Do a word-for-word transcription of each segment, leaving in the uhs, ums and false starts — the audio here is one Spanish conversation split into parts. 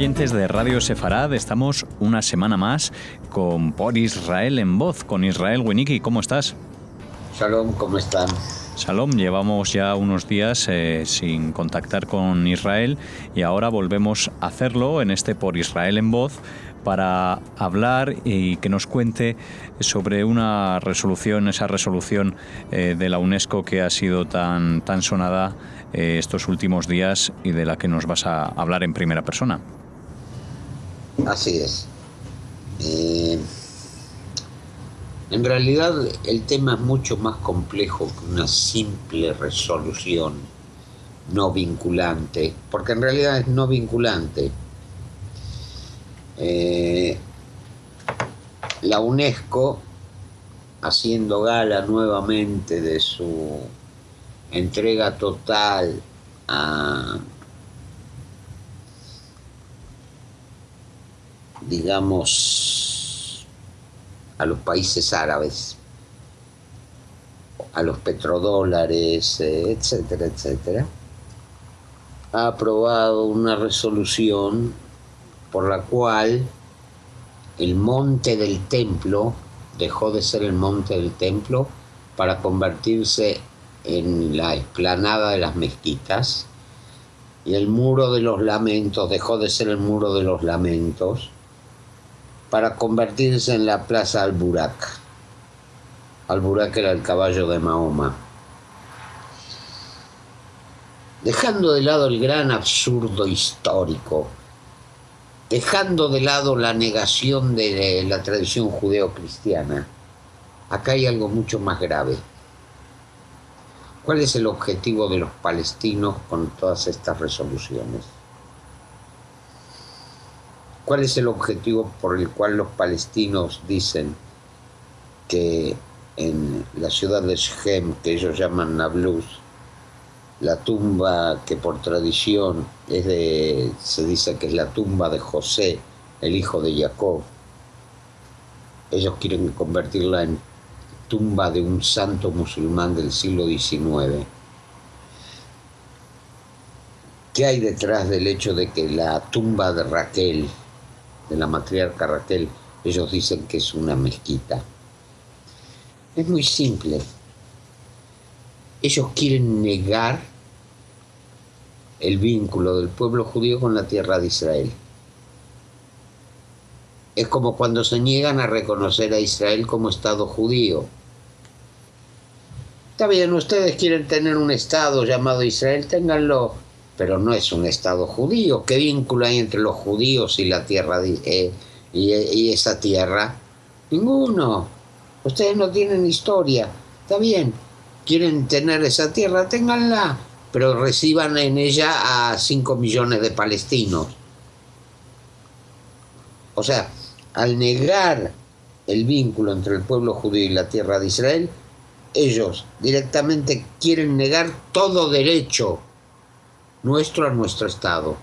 oyentes de Radio Sefarad, estamos una semana más con Por Israel en Voz, con Israel Winnicki. ¿Cómo estás? Shalom, ¿cómo están? Shalom, llevamos ya unos días eh, sin contactar con Israel y ahora volvemos a hacerlo en este Por Israel en Voz para hablar y que nos cuente sobre una resolución, esa resolución eh, de la UNESCO que ha sido tan, tan sonada eh, estos últimos días y de la que nos vas a hablar en primera persona. Así es. Eh, en realidad el tema es mucho más complejo que una simple resolución no vinculante, porque en realidad es no vinculante. Eh, la UNESCO, haciendo gala nuevamente de su entrega total a, digamos, a los países árabes, a los petrodólares, etcétera, etcétera, ha aprobado una resolución por la cual el monte del templo dejó de ser el monte del templo para convertirse en la explanada de las mezquitas, y el muro de los lamentos dejó de ser el muro de los lamentos para convertirse en la plaza Al-Burak. Al-Burak era el caballo de Mahoma. Dejando de lado el gran absurdo histórico, dejando de lado la negación de la tradición judeo-cristiana, acá hay algo mucho más grave. ¿Cuál es el objetivo de los palestinos con todas estas resoluciones? ¿Cuál es el objetivo por el cual los palestinos dicen que en la ciudad de Shechem, que ellos llaman Nablus, la tumba que por tradición es de, se dice que es la tumba de José, el hijo de Jacob, ellos quieren convertirla en tumba de un santo musulmán del siglo diecinueve? ¿Qué hay detrás del hecho de que la tumba de Raquel, de la matriarca Raquel, ellos dicen que es una mezquita? Es muy simple. Ellos quieren negar el vínculo del pueblo judío con la tierra de Israel. Es como cuando se niegan a reconocer a Israel como Estado judío. Está bien, ustedes quieren tener un Estado llamado Israel, ténganlo, pero no es un Estado judío. ¿Qué vínculo hay entre los judíos y la tierra de, eh, y, y esa tierra? Ninguno. Ustedes no tienen historia. Está bien, quieren tener esa tierra, ténganla, pero reciban en ella a cinco millones de palestinos. O sea, al negar el vínculo entre el pueblo judío y la tierra de Israel, ellos directamente quieren negar todo derecho nuestro a nuestro Estado.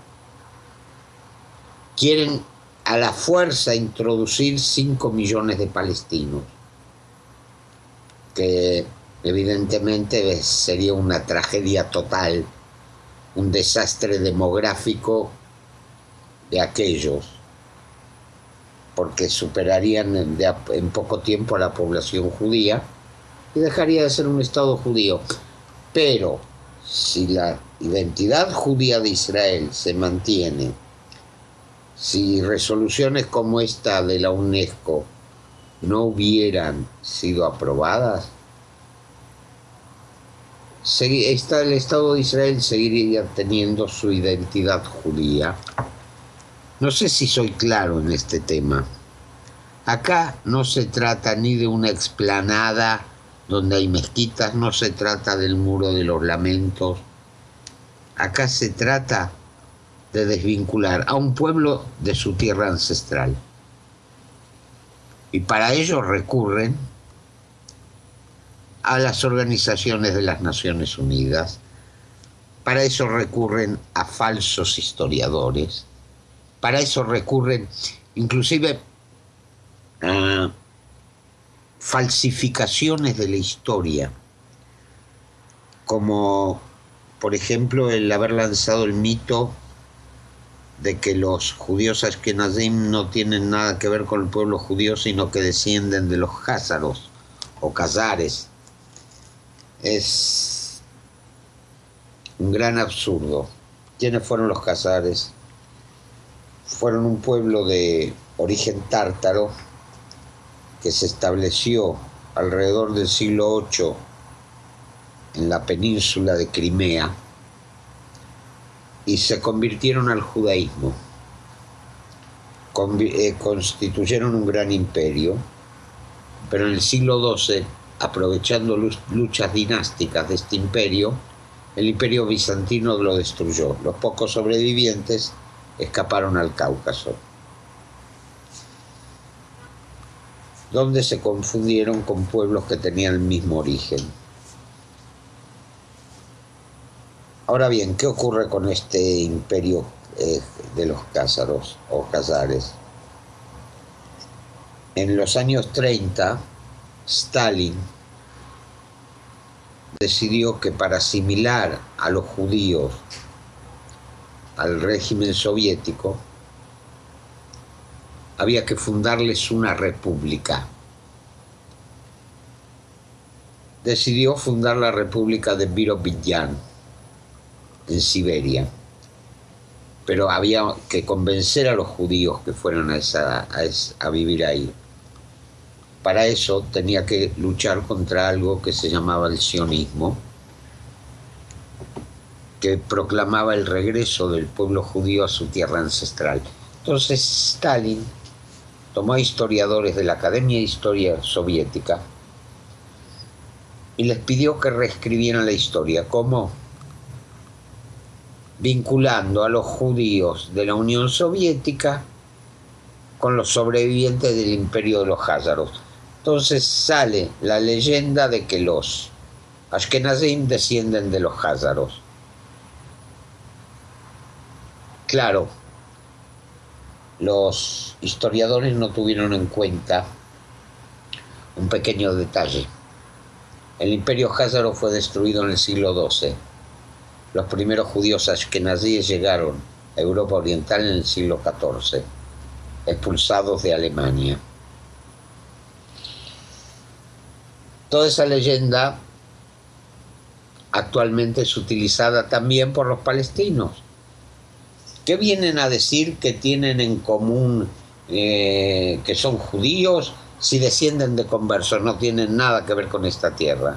Quieren a la fuerza introducir cinco millones de palestinos, que evidentemente sería una tragedia total, un desastre demográfico de aquellos, porque superarían en, de a, en poco tiempo a la población judía y dejaría de ser un Estado judío. Pero si la identidad judía de Israel se mantiene, si resoluciones como esta de la UNESCO no hubieran sido aprobadas, está el Estado de Israel seguiría teniendo su identidad judía. No sé si soy claro en este tema. Acá no se trata ni de una explanada donde hay mezquitas, no se trata del muro de los lamentos. Acá se trata de desvincular a un pueblo de su tierra ancestral. Y para ello recurren a las organizaciones de las Naciones Unidas. Para eso recurren a falsos historiadores. Para eso recurren inclusive a falsificaciones de la historia, como por ejemplo el haber lanzado el mito de que los judíos ashkenazim no tienen nada que ver con el pueblo judío, sino que descienden de los házaros o khazares. Es un gran absurdo. ¿Quiénes fueron los khazares? Fueron un pueblo de origen tártaro que se estableció alrededor del siglo ocho en la península de Crimea y se convirtieron al judaísmo. Convi- eh, constituyeron un gran imperio, pero en el siglo doce, aprovechando luchas dinásticas de este imperio, el imperio bizantino lo destruyó. Los pocos sobrevivientes escaparon al Cáucaso, donde se confundieron con pueblos que tenían el mismo origen. Ahora bien, ¿qué ocurre con este imperio eh, de los cázaros o khazares? En los años treinta, Stalin decidió que para asimilar a los judíos al régimen soviético había que fundarles una república. Decidió fundar la república de Birobidzhan en Siberia, pero había que convencer a los judíos que fueran a, esa, a, esa, a vivir ahí. Para eso tenía que luchar contra algo que se llamaba el sionismo, que proclamaba el regreso del pueblo judío a su tierra ancestral. Entonces Stalin tomó a historiadores de la Academia de Historia Soviética y les pidió que reescribieran la historia. ¿Cómo? Vinculando a los judíos de la Unión Soviética con los sobrevivientes del imperio de los házaros. Entonces sale la leyenda de que los ashkenazim descienden de los házaros. Claro, los historiadores no tuvieron en cuenta un pequeño detalle. El imperio házaro fue destruido en el siglo doce. Los primeros judíos ashkenazíes llegaron a Europa Oriental en el siglo catorce, expulsados de Alemania. Toda esa leyenda actualmente es utilizada también por los palestinos, que vienen a decir que tienen en común eh, que son judíos si descienden de conversos. No tienen nada que ver con esta tierra.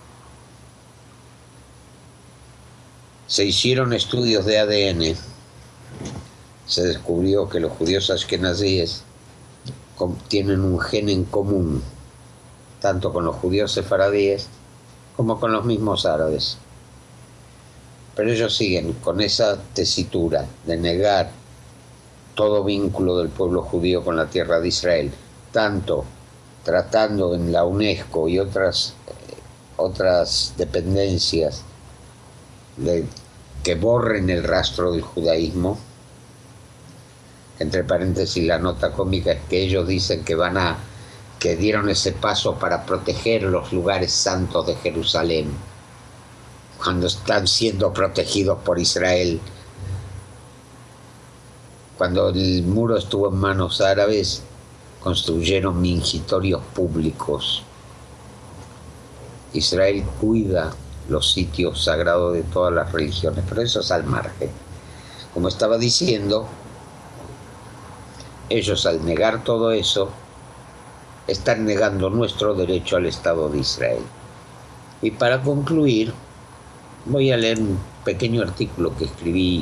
Se hicieron estudios de A D N. Se descubrió que los judíos ashkenazíes tienen un gen en común, tanto con los judíos sefaradíes como con los mismos árabes. Pero ellos siguen con esa tesitura de negar todo vínculo del pueblo judío con la tierra de Israel, tanto tratando en la UNESCO y otras, eh, otras dependencias de que borren el rastro del judaísmo. Entre paréntesis, la nota cómica es que ellos dicen que van a que dieron ese paso para proteger los lugares santos de Jerusalén, cuando están siendo protegidos por Israel. Cuando el muro estuvo en manos árabes, construyeron mingitorios públicos. Israel cuida los sitios sagrados de todas las religiones, pero eso es al margen. Como estaba diciendo, ellos al negar todo eso, están negando nuestro derecho al Estado de Israel. Y para concluir, voy a leer un pequeño artículo que escribí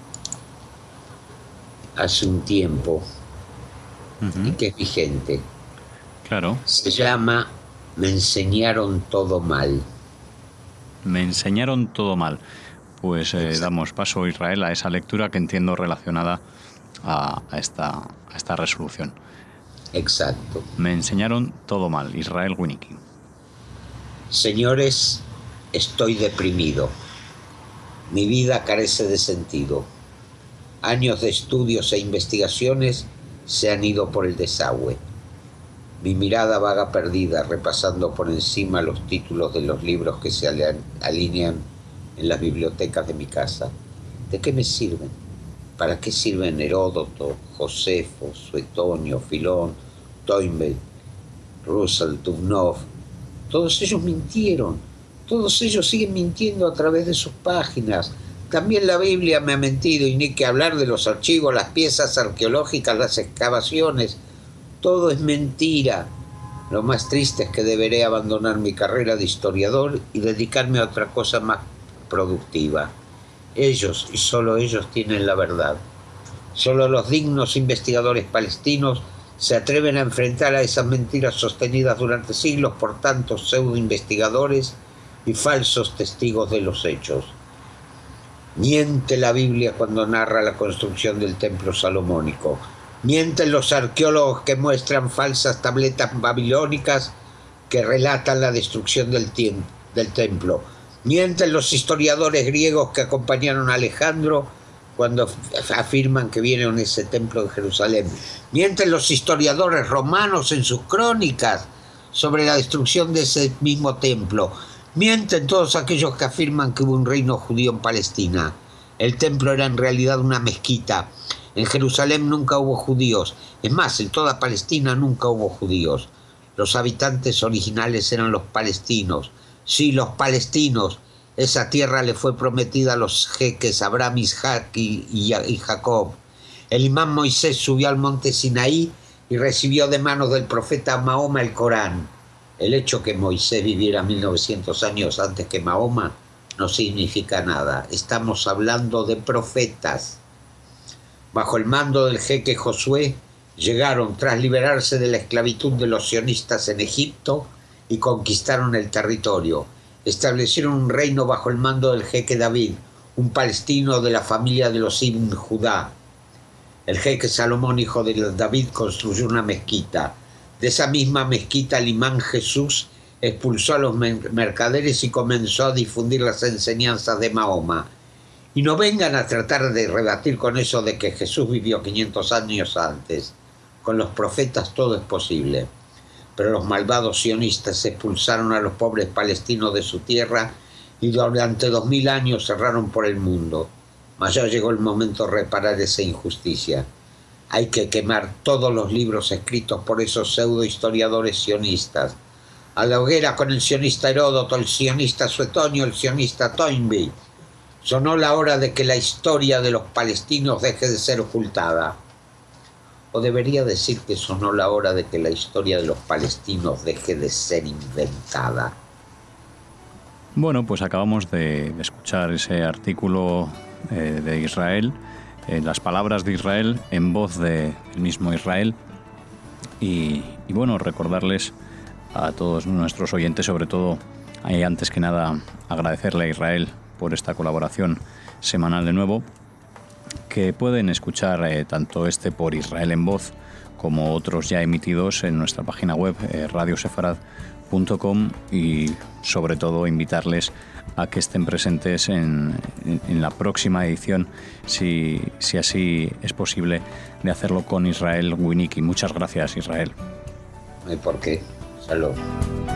hace un tiempo, uh-huh, y que es vigente. Claro. Se llama Me enseñaron todo mal. Me enseñaron todo mal. Pues eh, damos paso, Israel, a esa lectura que entiendo relacionada a, a, esta, a esta resolución. Exacto. Me enseñaron todo mal. Israel Winicky. Señores, estoy deprimido. Mi vida carece de sentido. Años de estudios e investigaciones se han ido por el desagüe. Mi mirada vaga perdida, repasando por encima los títulos de los libros que se alinean en las bibliotecas de mi casa. ¿De qué me sirven? ¿Para qué sirven Heródoto, Josefo, Suetonio, Filón, Toynbee, Russell, Dubnov? Todos ellos mintieron, todos ellos siguen mintiendo a través de sus páginas. También la Biblia me ha mentido, y ni que hablar de los archivos, las piezas arqueológicas, las excavaciones. Todo es mentira. Lo más triste es que deberé abandonar mi carrera de historiador y dedicarme a otra cosa más productiva. Ellos, y solo ellos, tienen la verdad. Solo los dignos investigadores palestinos se atreven a enfrentar a esas mentiras sostenidas durante siglos por tantos pseudo-investigadores y falsos testigos de los hechos. Miente la Biblia cuando narra la construcción del templo salomónico. Mienten los arqueólogos que muestran falsas tabletas babilónicas que relatan la destrucción del, tiem- del templo. Mienten los historiadores griegos que acompañaron a Alejandro cuando afirman que vieron ese templo en Jerusalén. Mienten los historiadores romanos en sus crónicas sobre la destrucción de ese mismo templo. Mienten todos aquellos que afirman que hubo un reino judío en Palestina. El templo era en realidad una mezquita. En Jerusalén nunca hubo judíos. Es más, en toda Palestina nunca hubo judíos. Los habitantes originales eran los palestinos. Sí, los palestinos. Esa tierra le fue prometida a los jeques Abraham, Isaac y, y, y Jacob. El imán Moisés subió al monte Sinaí y recibió de manos del profeta Mahoma el Corán. El hecho que Moisés viviera mil novecientos años antes que Mahoma no significa nada. Estamos hablando de profetas. Bajo el mando del jeque Josué, llegaron tras liberarse de la esclavitud de los sionistas en Egipto y conquistaron el territorio. Establecieron un reino bajo el mando del jeque David, un palestino de la familia de los Ibn Judá. El jeque Salomón, hijo de David, construyó una mezquita. De esa misma mezquita el imán Jesús expulsó a los mercaderes y comenzó a difundir las enseñanzas de Mahoma. Y no vengan a tratar de rebatir con eso de que Jesús vivió quinientos años antes. Con los profetas todo es posible. Pero los malvados sionistas expulsaron a los pobres palestinos de su tierra y durante dos mil años cerraron por el mundo. Mas ya llegó el momento de reparar esa injusticia. Hay que quemar todos los libros escritos por esos pseudo-historiadores sionistas. A la hoguera con el sionista Heródoto, el sionista Suetonio, el sionista Toynbee. Sonó la hora de que la historia de los palestinos deje de ser ocultada. O debería decir que sonó la hora de que la historia de los palestinos deje de ser inventada. Bueno, pues acabamos de escuchar ese artículo eh, de Israel, eh, las palabras de Israel en voz del mismo Israel. Y, y bueno, recordarles a todos nuestros oyentes, sobre todo, y antes que nada, agradecerle a Israel por esta colaboración semanal de nuevo, que pueden escuchar eh, tanto este por Israel en Voz como otros ya emitidos en nuestra página web eh, radio sefarad punto com, y sobre todo invitarles a que estén presentes en, en, en la próxima edición, si, si así es posible, de hacerlo con Israel Winnicki. Muchas gracias, Israel. No hay por qué. Salud.